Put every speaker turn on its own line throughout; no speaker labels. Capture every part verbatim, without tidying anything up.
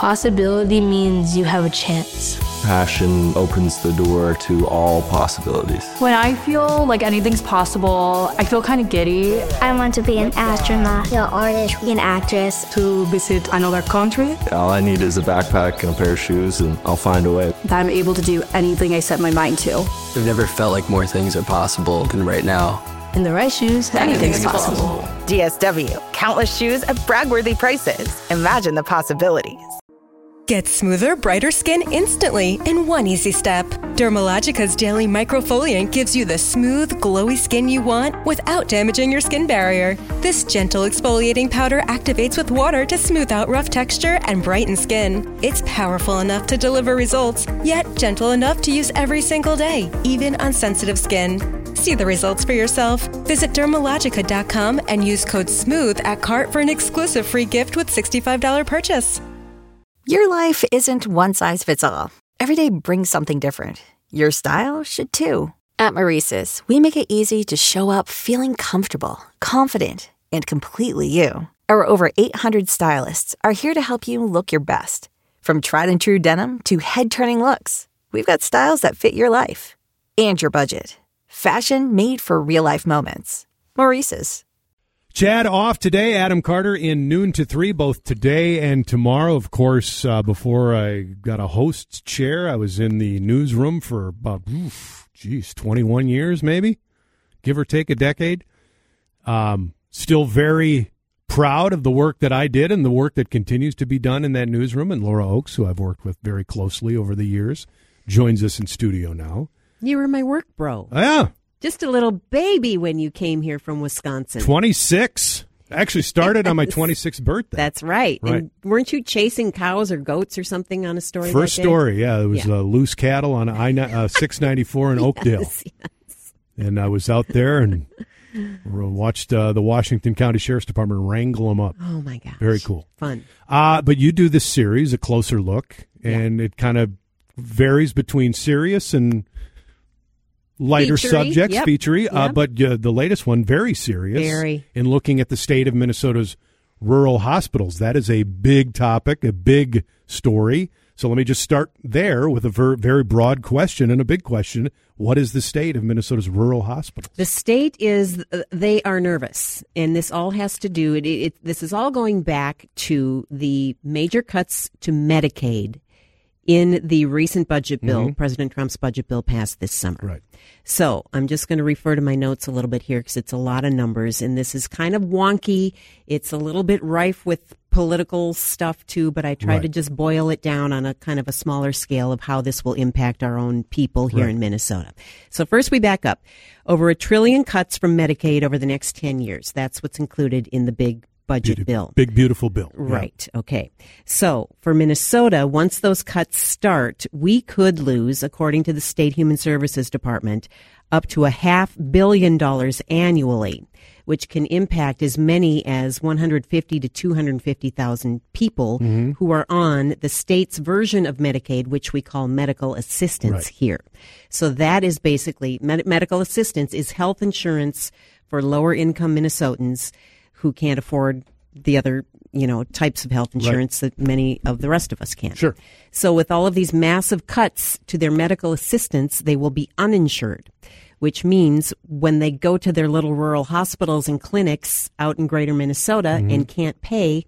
Possibility means you have a chance.
Passion opens the door to all possibilities.
When I feel like anything's possible, I feel kind of giddy.
I want to be an astronaut, an artist, an actress.
To visit another country.
All I need is a backpack and a pair of shoes, and I'll find a way.
That I'm able to do anything I set my mind to.
I've never felt like more things are possible than right now.
In the right shoes, anything's, anything's possible.
possible. D S W. Countless shoes at brag-worthy prices. Imagine the possibilities.
Get smoother, brighter skin instantly in one easy step. Dermalogica's Daily Microfoliant gives you the smooth, glowy skin you want without damaging your skin barrier. This gentle exfoliating powder activates with water to smooth out rough texture and brighten skin. It's powerful enough to deliver results, yet gentle enough to use every single day, even on sensitive skin. See the results for yourself. Visit Dermalogica dot com and use code SMOOTH at cart for an exclusive free gift with sixty-five dollars purchase.
Your life isn't one size fits all. Every day brings something different. Your style should too. At Maurice's, we make it easy to show up feeling comfortable, confident, and completely you. Our over eight hundred stylists are here to help you look your best. From tried and true denim to head-turning looks, we've got styles that fit your life and your budget. Fashion made for real-life moments. Maurice's.
Chad off today. Adam Carter in noon to three, both today and tomorrow. Of course, uh, before I got a host's chair, I was in the newsroom for about, oof, geez, twenty-one years maybe, give or take a decade. Um, still very proud of the work that I did and the work that continues to be done in that newsroom. And Laura Oakes, who I've worked with very closely over the years, joins us in studio now.
You were my work bro.
Oh, yeah.
Just a little baby when you came here from Wisconsin.
twenty-six. I actually started on my twenty-sixth birthday.
That's right.
right.
And weren't you chasing cows or goats or something on a story
First
that day?
story, yeah. There was
yeah.
Uh, loose cattle on I uh, six ninety-four in Oakdale.
Yes, yes.
And I was out there and watched uh, the Washington County Sheriff's Department wrangle them up.
Oh, my gosh.
Very cool.
Fun.
Uh, but you do this series, A Closer Look, and yeah. it kind of varies between serious and lighter
feature-y,
subjects,
yep.
featurey, uh,
yep.
but uh, the latest one, very serious.
Very.
In looking at the state of Minnesota's rural hospitals. That is a big topic, a big story. So let me just start there with a ver- very broad question and a big question. What is the state of Minnesota's rural hospitals?
The state is, they are nervous, and this all has to do, it, it, this is all going back to the major cuts to Medicaid in the recent budget bill, mm-hmm. President Trump's budget bill passed this summer.
Right.
So I'm just going to refer to my notes a little bit here because it's a lot of numbers, and this is kind of wonky. It's a little bit rife with political stuff too, but I tried
right.
to just boil it down on a kind of a smaller scale of how this will impact our own people here
right.
in Minnesota. So first we back up. Over a trillion cuts from Medicaid over the next ten years. That's what's included in the big budget
Beauty,
bill.
Big, beautiful bill.
Right. Yeah. Okay. So for Minnesota, once those cuts start, we could lose, according to the State Human Services Department, up to a half billion dollars annually, which can impact as many as one hundred fifty to two hundred fifty thousand people mm-hmm. who are on the state's version of Medicaid, which we call medical assistance right. here. So that is basically med- medical assistance is health insurance for lower income Minnesotans who can't afford the other, you know, types of health insurance right. that many of the rest of us can.
Sure.
So with all of these massive cuts to their medical assistance, they will be uninsured, which means when they go to their little rural hospitals and clinics out in greater Minnesota mm-hmm. and can't pay,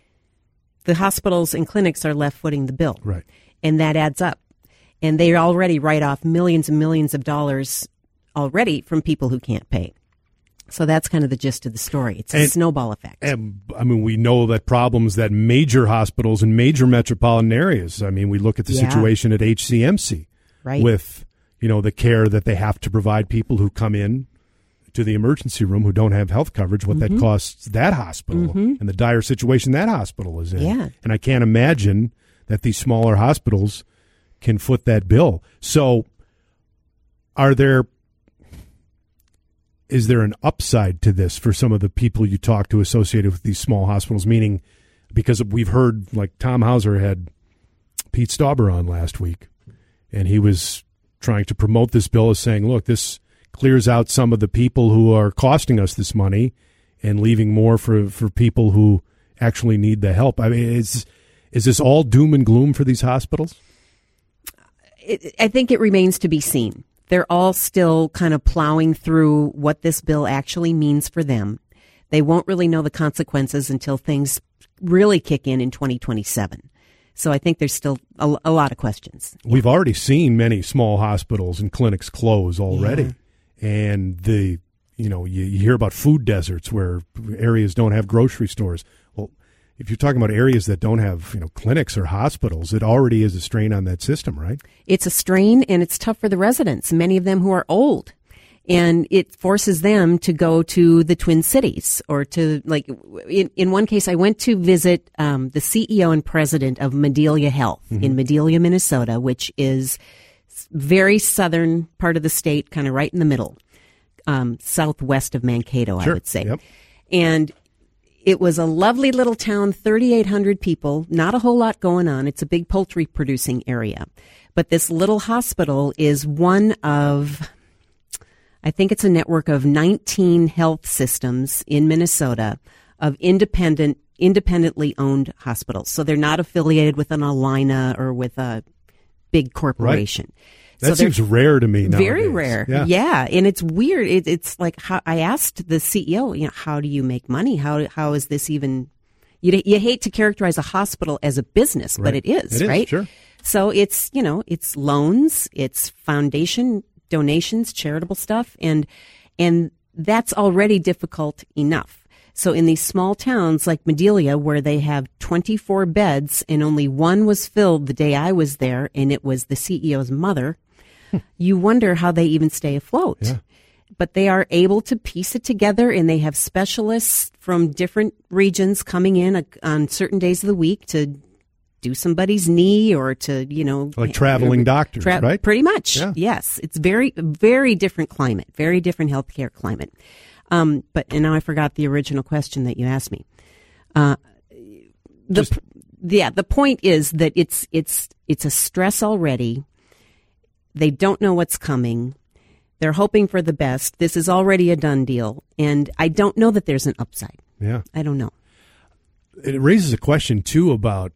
the hospitals and clinics are left footing the bill.
Right.
And that adds up. And they already write off millions and millions of dollars already from people who can't pay. So that's kind of the gist of the story. It's a
and,
snowball effect.
And, I mean, we know that problems that major hospitals in major metropolitan areas, I mean, we look at the yeah. situation at H C M C
right.
with, you know, the care that they have to provide people who come in to the emergency room who don't have health coverage, what mm-hmm. that costs that hospital
mm-hmm.
and the dire situation that hospital is in.
Yeah.
And I can't imagine that these smaller hospitals can foot that bill. So are there... Is there an upside to this for some of the people you talk to associated with these small hospitals? Meaning, because we've heard, like Tom Hauser had Pete Stauber on last week, and he was trying to promote this bill as saying, look, this clears out some of the people who are costing us this money and leaving more for, for people who actually need the help. I mean, it's Is this all doom and gloom for these hospitals?
It, I think it remains to be seen. They're all still kind of plowing through what this bill actually means for them. They won't really know the consequences until things really kick in in twenty twenty-seven. So I think there's still a, a lot of questions.
We've already seen many small hospitals and clinics close already. Yeah. And the, you know, you, you hear about food deserts where areas don't have grocery stores. Well, if you're talking about areas that don't have, you know, clinics or hospitals, it already is a strain on that system, right?
It's a strain, and it's tough for the residents, many of them who are old. And it forces them to go to the Twin Cities or to, like, in, in one case, I went to visit um, the C E O and president of Medelia Health mm-hmm. in Medelia, Minnesota, which is very southern part of the state, kind of right in the middle, um, southwest of Mankato, sure. I would say.
Yep.
And it was a lovely little town, thirty-eight hundred people, not a whole lot going on. It's a big poultry producing area. But this little hospital is one of, I think it's a network of nineteen health systems in Minnesota of independent, independently owned hospitals. So they're not affiliated with an Allina or with a big corporation.
Right. That so seems rare to me nowadays.
Very rare.
Yeah.
yeah. And it's weird. It, it's like how I asked the C E O, you know, how do you make money? How how is this even, you, you hate to characterize a hospital as a business,
right.
but it is,
it
right?
Is, sure.
So it's, you know, it's loans, it's foundation donations, charitable stuff, and and that's already difficult enough. So in these small towns like Medelia, where they have twenty-four beds and only one was filled the day I was there, and it was the C E O's mother, you wonder how they even stay afloat.
Yeah.
But they are able to piece it together, and they have specialists from different regions coming in on certain days of the week to do somebody's knee or to, you know.
Like traveling doctors,
tra-
right?
Pretty much,
yeah.
Yes. It's very, very different climate, very different healthcare climate. Um, but, and now I forgot the original question that you asked me. Uh, the,
Just,
yeah, the point is that it's, it's, it's a stress already. They don't know what's coming. They're hoping for the best. This is already a done deal. And I don't know that there's an upside.
Yeah.
I don't know.
It raises a question, too, about,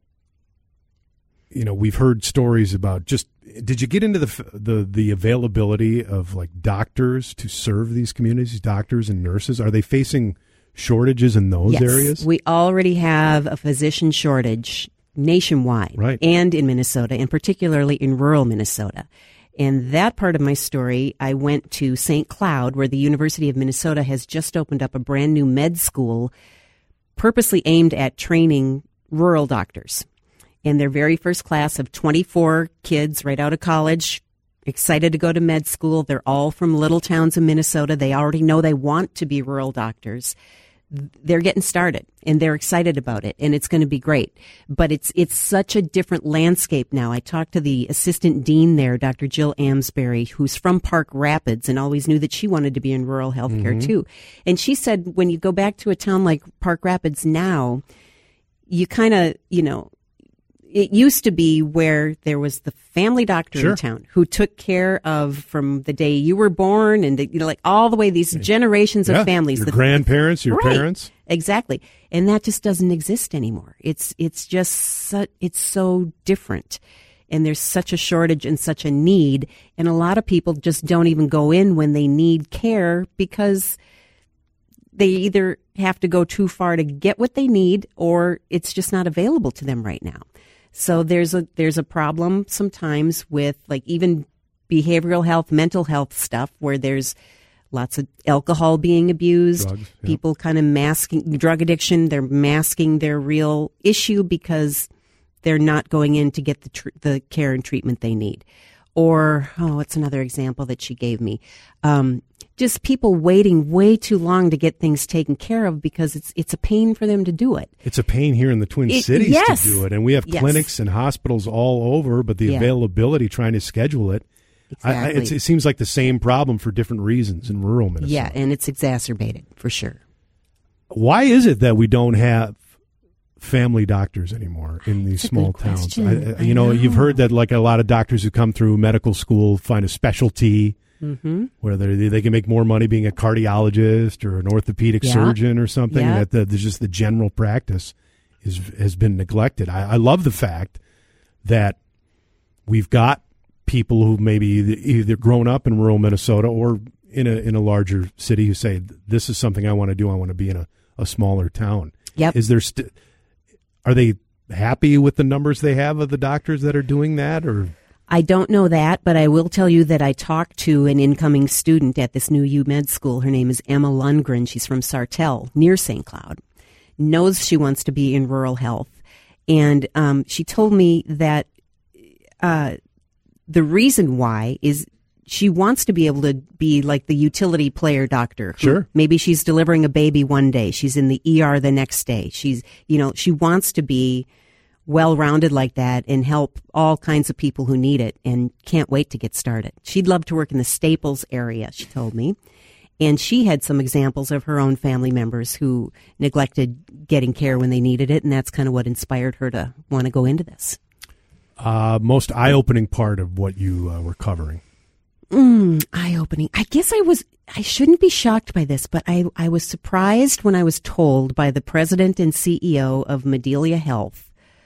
you know, we've heard stories about just, did you get into the the the availability of like doctors to serve these communities, doctors and nurses? Are they facing shortages in those
yes,
areas?
We already have a physician shortage nationwide,
right.
And in Minnesota, and particularly in rural Minnesota. And that part of my story, I went to Saint Cloud, where the University of Minnesota has just opened up a brand new med school purposely aimed at training rural doctors. And their very first class of twenty-four kids right out of college, excited to go to med school. They're all from little towns in Minnesota. They already know they want to be rural doctors. They're getting started, and they're excited about it, and it's going to be great. But it's it's such a different landscape now. I talked to the assistant dean there, Doctor Jill Amsbury, who's from Park Rapids and always knew that she wanted to be in rural healthcare mm-hmm. too. And she said when you go back to a town like Park Rapids now, you kind of, you know, it used to be where there was the family doctor
sure.
in town who took care of from the day you were born and, you know, like all the way these generations
yeah,
of families.
Your
the,
grandparents, your
right,
parents.
Exactly. And that just doesn't exist anymore. It's it's just su- it's so different. And there's such a shortage and such a need. And a lot of people just don't even go in when they need care because they either have to go too far to get what they need or it's just not available to them right now. So there's a there's a problem sometimes with like even behavioral health, mental health stuff where there's lots of alcohol being abused,
Drugs, yeah.
people kind of masking drug addiction. They're masking their real issue because they're not going in to get the tr- the care and treatment they need. Or, oh, what's another example that she gave me? Um, just people waiting way too long to get things taken care of because it's it's a pain for them to do it.
It's a pain here in the Twin
it,
Cities
yes.
to do it. And we have
yes.
clinics and hospitals all over, but the
yeah.
availability trying to schedule it,
exactly.
I, I, it's, it seems like the same problem for different reasons in rural Minnesota.
Yeah, and it's exacerbated for sure.
Why is it that we don't have family doctors anymore in these
That's
small
a good
towns?
question.
I, I, you
I
know,
know,
you've heard that like a lot of doctors who come through medical school find a specialty
mm-hmm.
where they they can make more money being a cardiologist or an orthopedic
yeah.
surgeon or something.
Yeah.
That the, the just the general practice is has been neglected. I, I love the fact that we've got people who maybe either grown up in rural Minnesota or in a in a larger city who say, this is something I want to do. I want to be in a, a smaller town.
Yep.
Is there st- are they happy with the numbers they have of the doctors that are doing that? Or
I don't know that, but I will tell you that I talked to an incoming student at this new UMed school. Her name is Emma Lundgren. She's from Sartell, near Saint Cloud. Knows she wants to be in rural health. And um, she told me that uh, the reason why is she wants to be able to be like the utility player doctor. Who,
sure.
Maybe she's delivering a baby one day. She's in the E R the next day. She's, you know, she wants to be well-rounded like that and help all kinds of people who need it and can't wait to get started. She'd love to work in the Staples area, she told me. And she had some examples of her own family members who neglected getting care when they needed it, and that's kind of what inspired her to want to go into this.
Uh, most eye-opening part of what you uh, were covering?
Mm, eye-opening. I guess I was, I shouldn't be shocked by this, but I, I was surprised when I was told by the president and C E O of Medelia Health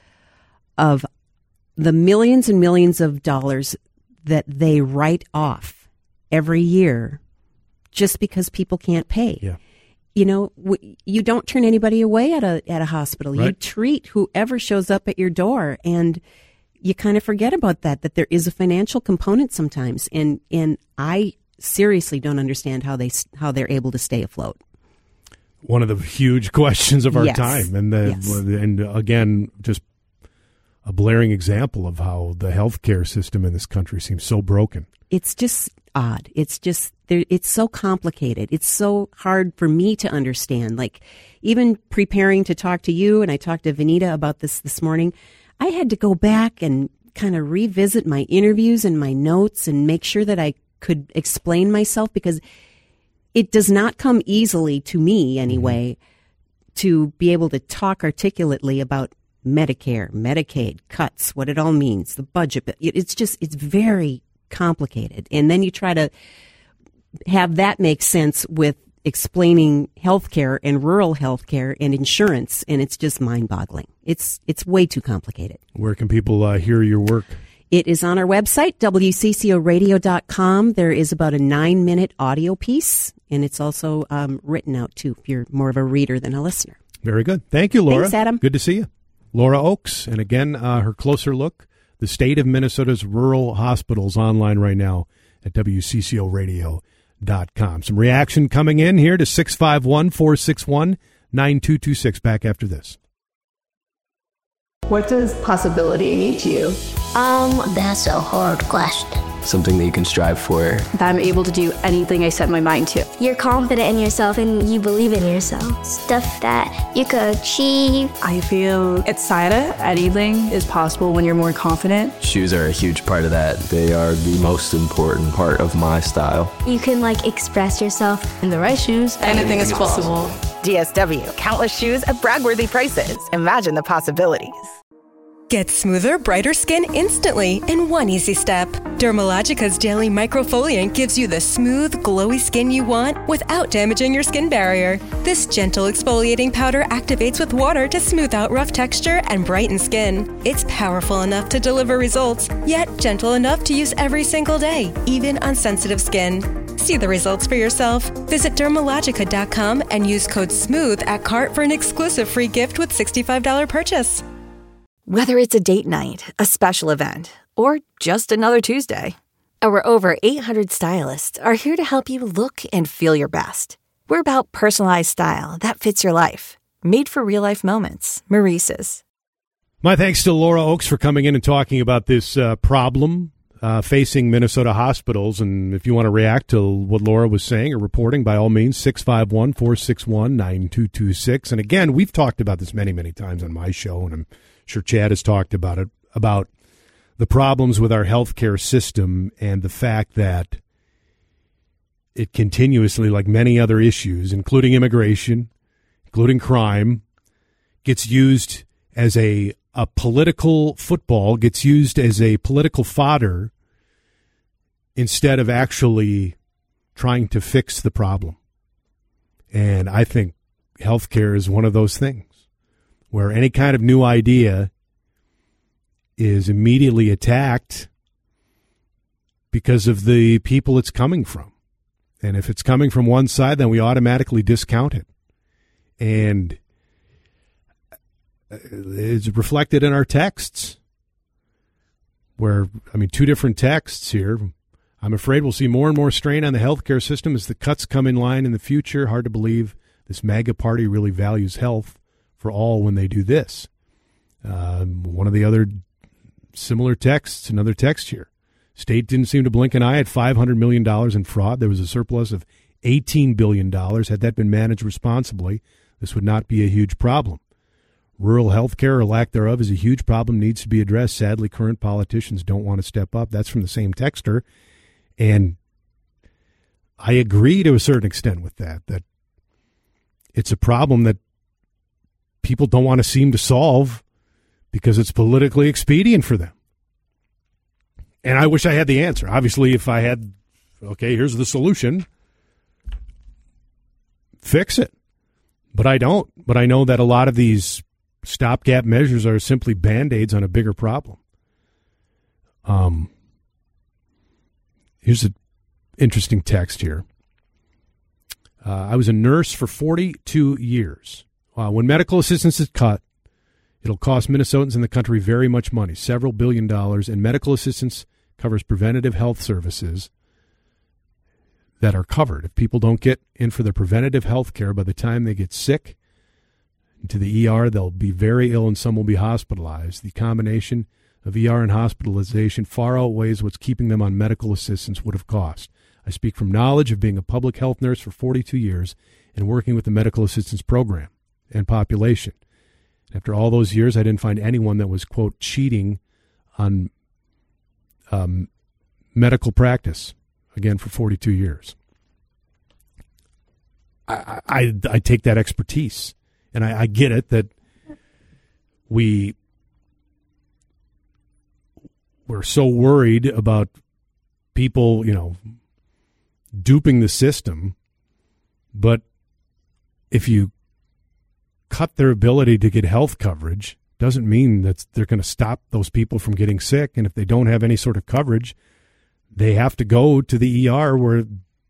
of the millions and millions of dollars that they write off every year just because people can't pay.
Yeah.
You know, w- you don't turn anybody away at a at a hospital.
Right.
You treat whoever shows up at your door, and you kind of forget about that, that there is a financial component sometimes. And and I seriously don't understand how they how they're able to stay afloat.
One of the huge questions of our
yes.
time, and the,
yes.
and again, just a blaring example of how the healthcare system in this country seems so broken.
It's just odd. It's just, it's so complicated. It's so hard for me to understand. Like, even preparing to talk to you, and I talked to Vanita about this this morning, I had to go back and kind of revisit my interviews and my notes and make sure that I could explain myself, because it does not come easily to me anyway mm-hmm. to be able to talk articulately about Medicare, Medicaid, cuts, what it all means, the budget. It's just, it's very complicated. And then you try to have that make sense with explaining healthcare and rural healthcare and insurance, and it's just mind-boggling. It's it's way too complicated.
Where can people uh, hear your work?
It is on our website, W C C O radio dot com. There is about a nine-minute audio piece, and it's also um, written out, too, if you're more of a reader than a listener.
Very good. Thank you, Laura.
Thanks, Adam.
Good to see you. Laura Oakes, and again, uh, her closer look, the state of Minnesota's rural hospitals, online right now at W C C O radio dot com. Some reaction coming in here to six five one, four six one, nine two two six. Back after this.
What does possibility mean to you?
Um, that's a hard question.
Something that you can strive for.
That I'm able to do anything I set my mind to.
You're confident in yourself and you believe in yourself. Stuff that you could achieve.
I feel excited. Anything is possible when you're more confident.
Shoes are a huge part of that.
They are the most important part of my style.
You can, like, express yourself.
In the right shoes,
Anything is possible.
D S W, countless shoes at brag-worthy prices. Imagine the possibilities.
Get smoother, brighter skin instantly in one easy step. Dermalogica's Daily Microfoliant gives you the smooth, glowy skin you want without damaging your skin barrier. This gentle exfoliating powder activates with water to smooth out rough texture and brighten skin. It's powerful enough to deliver results, yet gentle enough to use every single day, even on sensitive skin. See the results for yourself. Visit Dermalogica dot com and use code SMOOTH at cart for an exclusive free gift with sixty-five dollars purchase.
Whether it's a date night, a special event, or just another Tuesday, our over eight hundred stylists are here to help you look and feel your best. We're about personalized style that fits your life. Made for real-life moments. Maurice's.
My thanks to Laura Oakes for coming in and talking about this uh, problem uh, facing Minnesota hospitals. And if you want to react to what Laura was saying or reporting, by all means, six five one, four six one, nine two two six. And again, we've talked about this many, many times on my show, and I'm sure Chad has talked about it, about the problems with our healthcare system and the fact that it continuously, like many other issues, including immigration, including crime, gets used as a, a political football, gets used as a political fodder instead of actually trying to fix the problem. And I think healthcare is one of those things. where any kind of new idea is immediately attacked because of the people it's coming from. And if it's coming from one side, then we automatically discount it. And it's reflected in our texts, where, I mean, two different texts here. I'm afraid we'll see more and more strain on the healthcare system as the cuts come in line in the future. Hard to believe this MAGA party really values health for all when they do this. Um, one of the other similar texts, another text here. State didn't seem to blink an eye at five hundred million dollars in fraud. There was a surplus of eighteen billion dollars. Had that been managed responsibly, this would not be a huge problem. Rural health care or lack thereof is a huge problem, needs to be addressed. Sadly, current politicians don't want to step up. That's from the same texter. And I agree to a certain extent with that, that it's a problem that people don't want to seem to solve because it's politically expedient for them. And I wish I had the answer. Obviously, if I had, okay, here's the solution, fix it. But I don't. But I know that a lot of these stopgap measures are simply Band-Aids on a bigger problem. Um, here's an interesting text here. Uh, I was a nurse for forty-two years. Uh, when medical assistance is cut, it'll cost Minnesotans in the country very much money, several billion dollars, and medical assistance covers preventative health services that are covered. If people don't get in for their preventative health care, by the time they get sick to the E R, they'll be very ill and some will be hospitalized. The combination of E R and hospitalization far outweighs what's keeping them on medical assistance would have cost. I speak from knowledge of being a public health nurse for forty-two years and working with the medical assistance program and population. After all those years, I didn't find anyone that was, quote, cheating on um, medical practice, again, for forty-two years. I, I, I take that expertise, and I, I get it that we, we're so worried about people, you know, duping the system, but if you cut their ability to get health coverage, doesn't mean that they're going to stop those people from getting sick. And if they don't have any sort of coverage, they have to go to the E R where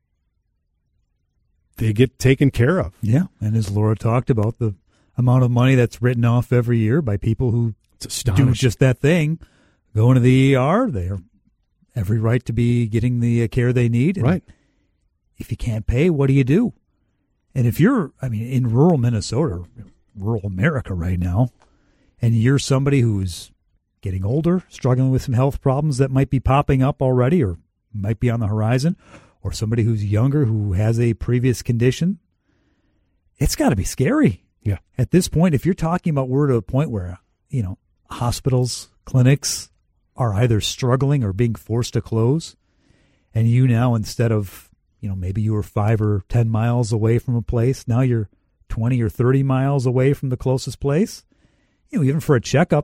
they get taken care of.
Yeah, and as Laura talked about, the amount of money that's written off every year by people who do just that thing, going to the E R, they have every right to be getting the care they need. And
right.
If you can't pay, what do you do? And if you're, I mean, in rural Minnesota, rural America right now, and you're somebody who's getting older, struggling with some health problems that might be popping up already or might be on the horizon, or somebody who's younger who has a previous condition, it's got to be scary.
Yeah.
At this point, if you're talking about we're at a point where, you know, hospitals, clinics are either struggling or being forced to close, and you now, instead of, you know, maybe you were five or ten miles away from a place, now you're twenty or thirty miles away from the closest place. You know, even for a checkup,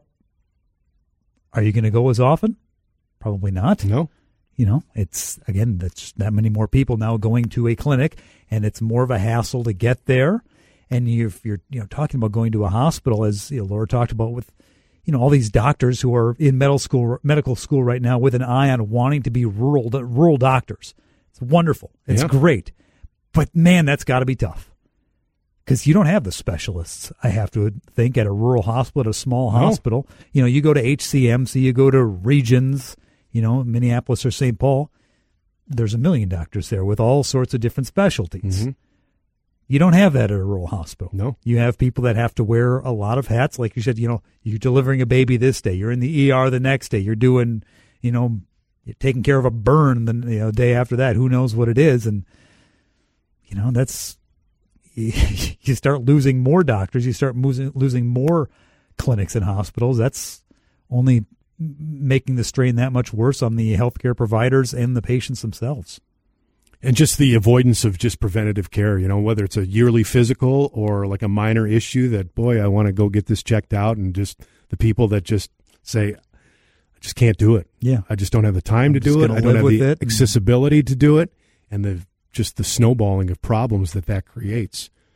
are you going to go as often? Probably not.
No.
You know, it's, again, that's that many more people now going to a clinic, and it's more of a hassle to get there. And if you're, you know, talking about going to a hospital, as you know, Laura talked about with, you know, all these doctors who are in medical school, medical school right now with an eye on wanting to be rural, rural doctors. It's wonderful. It's
yeah.
great. But, man, that's got to be tough. Because you don't have the specialists, I have to think, at a rural hospital, at a small
no.
hospital. You know, you go to H C M C, you go to Regions, you know, Minneapolis or Saint Paul. There's a million doctors there with all sorts of different specialties.
Mm-hmm.
You don't have that at a rural hospital.
No.
You have people that have to wear a lot of hats. Like you said, you know, you're delivering a baby this day. You're in the E R the next day. You're doing, you know, you're taking care of a burn the you know, day after that. Who knows what it is? And, you know, that's, you start losing more doctors. You start losing, losing more clinics and hospitals. That's only making the strain that much worse on the healthcare providers and the patients themselves.
And just the avoidance of just preventative care, you know, whether it's a yearly physical or like a minor issue that, boy, I want to go get this checked out, and just the people that just say, I just can't do it.
Yeah.
I just don't have the time
I'm
to do it. I don't have the
it.
accessibility to do it. And the just the snowballing of problems that that creates.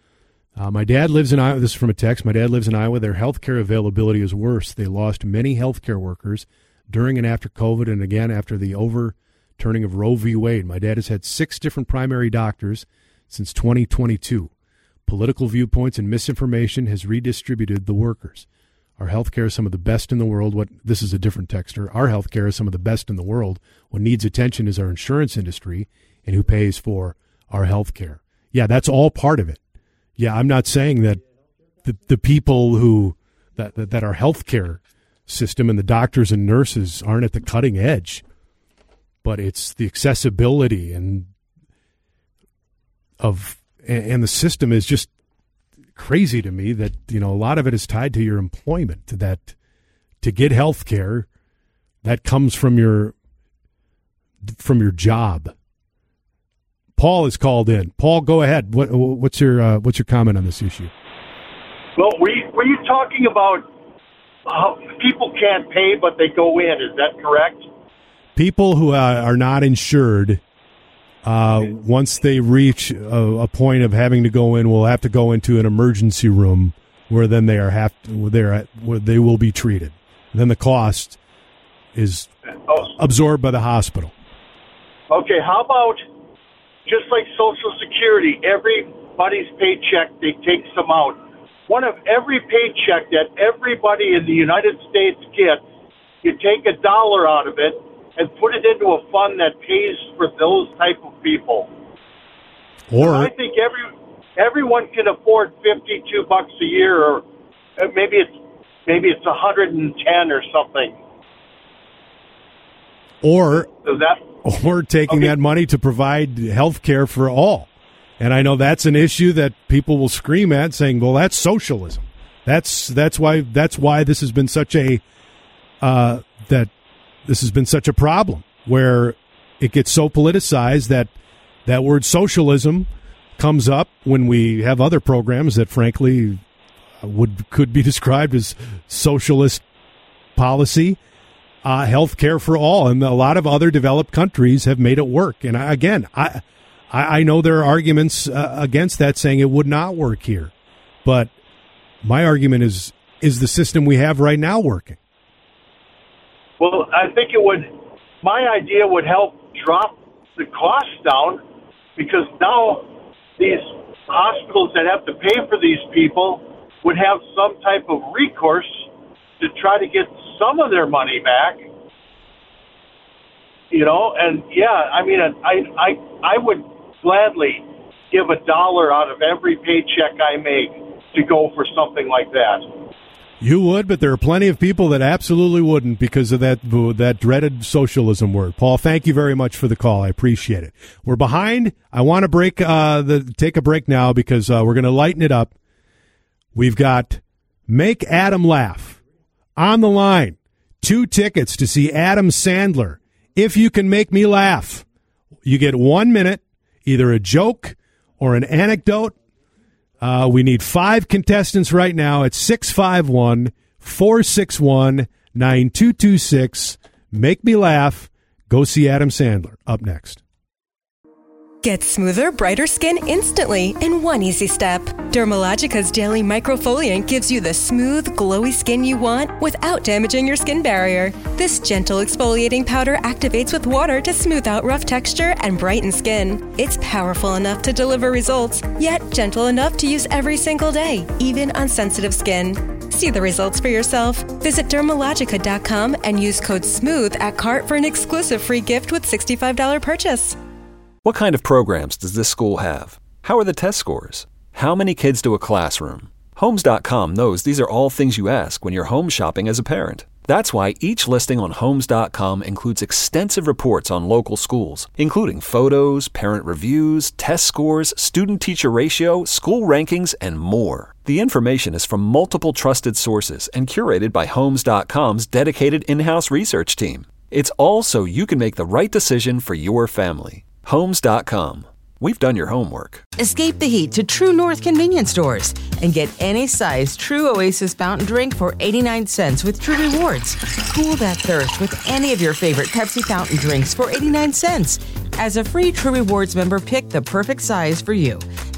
Uh, my dad lives in Iowa. This is from a text. My dad lives in Iowa. Their health care availability is worse. They lost many health care workers during and after COVID, and again after the overturning of Roe v. Wade. My dad has had six different primary doctors since twenty twenty-two. Political viewpoints and misinformation has redistributed the workers. Our health care is some of the best in the world. What this is a different texter. Our health care is some of the best in the world. What needs attention is our insurance industry and who pays for our health care. Yeah, that's all part of it. Yeah, I'm not saying that the the people who that that, that our health care system and the doctors and nurses aren't at the cutting edge, but it's the accessibility and of and the system is just crazy to me that, you know, a lot of it is tied to your employment, that to get health care, that comes from your from your job. Paul is called in. Paul, go ahead. What, what's your uh, what's your comment on this issue?
Well, were you, were you talking about how people can't pay but they go in? Is that correct?
People who uh, are not insured, uh, once they reach a, a point of having to go in, will have to go into an emergency room where then they are have to, they're at, where they will be treated. And then the cost is oh. absorbed by the hospital.
Okay, how about just like Social Security, everybody's paycheck, they take some out. One of every paycheck that everybody in the United States gets, you take a dollar out of it and put it into a fund that pays for those type of people.
Or
I think every everyone can afford fifty-two bucks a year, or maybe it's maybe it's one hundred ten or something.
Or
Does that
or taking okay. that money to provide health care for all. And I know that's an issue that people will scream at, saying, well, that's socialism. That's that's why that's why this has been such a uh, that this has been such a problem, where it gets so politicized that that word socialism comes up when we have other programs that frankly would could be described as socialist policy. Uh, health care for all, and a lot of other developed countries have made it work. And I, again, I, I know there are arguments uh, against that, saying it would not work here. But my argument is, is the system we have right now working?
Well, I think it would. My idea would help drop the costs down, because now these hospitals that have to pay for these people would have some type of recourse to try to get some of their money back, you know, and yeah, I mean, I, I, I would gladly give a dollar out of every paycheck I make to go for something like that.
You would, but there are plenty of people that absolutely wouldn't because of that that dreaded socialism word. Paul, thank you very much for the call. I appreciate it. We're behind. I want to break uh, the take a break now because uh, we're going to lighten it up. We've got Make Adam Laugh on the line. Two tickets to see Adam Sandler. If you can make me laugh, you get one minute, either a joke or an anecdote. Uh, we need five contestants right now at six five one, four six one, nine two two six. Make me laugh. Go see Adam Sandler. Up next.
Get smoother, brighter skin instantly in one easy step. Dermalogica's Daily Microfoliant gives you the smooth, glowy skin you want without damaging your skin barrier. This gentle exfoliating powder activates with water to smooth out rough texture and brighten skin. It's powerful enough to deliver results, yet gentle enough to use every single day, even on sensitive skin. See the results for yourself. Visit Dermalogica dot com and use code SMOOTH at cart for an exclusive free gift with sixty-five dollars purchase.
What kind of programs does this school have? How are the test scores? How many kids do a classroom? Homes dot com knows these are all things you ask when you're home shopping as a parent. That's why each listing on Homes dot com includes extensive reports on local schools, including photos, parent reviews, test scores, student-teacher ratio, school rankings, and more. The information is from multiple trusted sources and curated by Homes dot com's dedicated in-house research team. It's all so you can make the right decision for your family. Homes dot com. We've done your homework.
Escape the heat to True North convenience stores and get any size True Oasis fountain drink for eighty-nine cents with True Rewards. Cool that thirst with any of your favorite Pepsi fountain drinks for eighty-nine cents. As a free True Rewards member, pick the perfect size for you.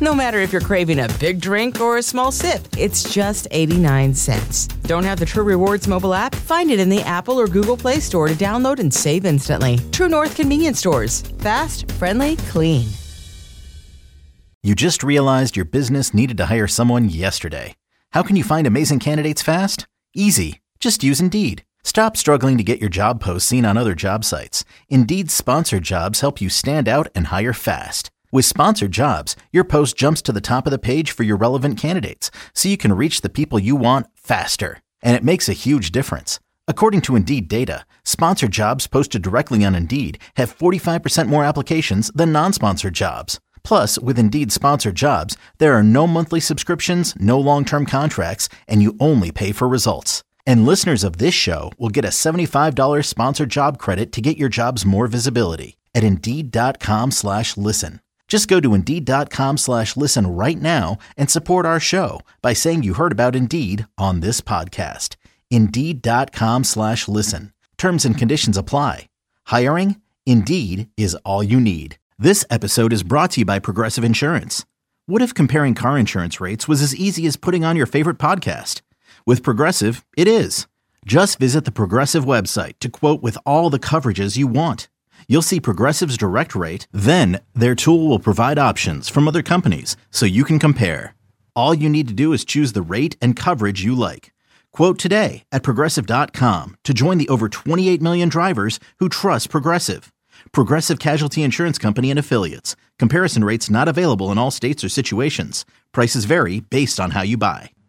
No matter if you're craving a big drink or a small sip, it's just eighty-nine cents. Don't have the True Rewards mobile app? Find it in the Apple or Google Play Store to download and save instantly. True North Convenience Stores. Fast, friendly, clean.
You just realized your business needed to hire someone yesterday. How can you find amazing candidates fast? Easy. Just use Indeed. Stop struggling to get your job posts seen on other job sites. Indeed's sponsored jobs help you stand out and hire fast. With sponsored jobs, your post jumps to the top of the page for your relevant candidates, so you can reach the people you want faster. And it makes a huge difference. According to Indeed data, sponsored jobs posted directly on Indeed have forty-five percent more applications than non-sponsored jobs. Plus, with Indeed sponsored jobs, there are no monthly subscriptions, no long-term contracts, and you only pay for results. And listeners of this show will get a seventy-five dollars sponsored job credit to get your jobs more visibility at Indeed.com slash listen. Just go to Indeed.com slash listen right now and support our show by saying you heard about Indeed on this podcast. Indeed.com slash listen. Terms and conditions apply. Hiring? Indeed is all you need. This episode is brought to you by Progressive Insurance. What if comparing car insurance rates was as easy as putting on your favorite podcast? With Progressive, it is. Just visit the Progressive website to quote with all the coverages you want. You'll see Progressive's direct rate, then their tool will provide options from other companies so you can compare. All you need to do is choose the rate and coverage you like. Quote today at Progressive dot com to join the over twenty-eight million drivers who trust Progressive. Progressive Casualty Insurance Company and Affiliates. Comparison rates not available in all states or situations. Prices vary based on how you buy.